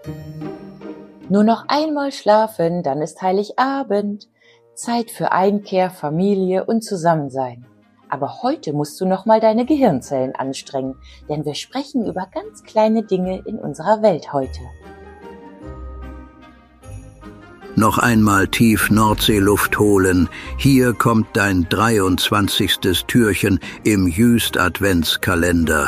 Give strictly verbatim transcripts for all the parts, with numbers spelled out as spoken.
Nur noch einmal schlafen, dann ist Heiligabend. Zeit für Einkehr, Familie und Zusammensein. Aber heute musst du noch mal deine Gehirnzellen anstrengen, denn wir sprechen über ganz kleine Dinge in unserer Welt heute. Noch einmal tief Nordseeluft holen. Hier kommt dein dreiundzwanzigstes Türchen im Jüst-Adventskalender.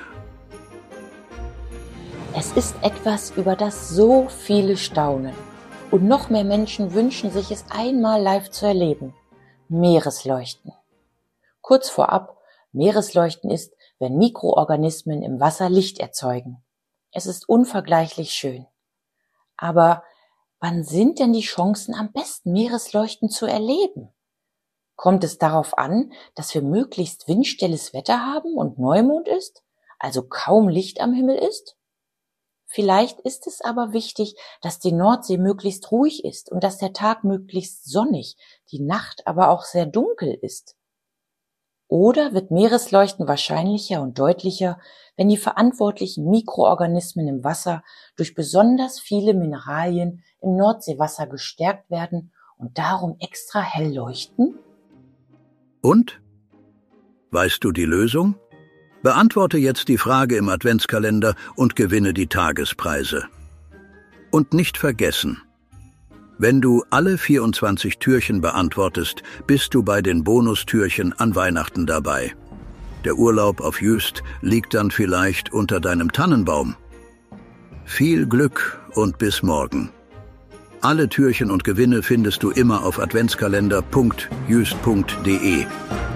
Es ist etwas, über das so viele staunen. Und noch mehr Menschen wünschen sich es einmal live zu erleben. Meeresleuchten. Kurz vorab, Meeresleuchten ist, wenn Mikroorganismen im Wasser Licht erzeugen. Es ist unvergleichlich schön. Aber wann sind denn die Chancen am besten, Meeresleuchten zu erleben? Kommt es darauf an, dass wir möglichst windstilles Wetter haben und Neumond ist, also kaum Licht am Himmel ist? Vielleicht ist es aber wichtig, dass die Nordsee möglichst ruhig ist und dass der Tag möglichst sonnig, die Nacht aber auch sehr dunkel ist. Oder wird Meeresleuchten wahrscheinlicher und deutlicher, wenn die verantwortlichen Mikroorganismen im Wasser durch besonders viele Mineralien im Nordseewasser gestärkt werden und darum extra hell leuchten? Und? Weißt du die Lösung? Beantworte jetzt die Frage im Adventskalender und gewinne die Tagespreise. Und nicht vergessen: Wenn du alle vierundzwanzig Türchen beantwortest, bist du bei den Bonustürchen an Weihnachten dabei. Der Urlaub auf Jüst liegt dann vielleicht unter deinem Tannenbaum. Viel Glück und bis morgen. Alle Türchen und Gewinne findest du immer auf adventskalender punkt jüst punkt de.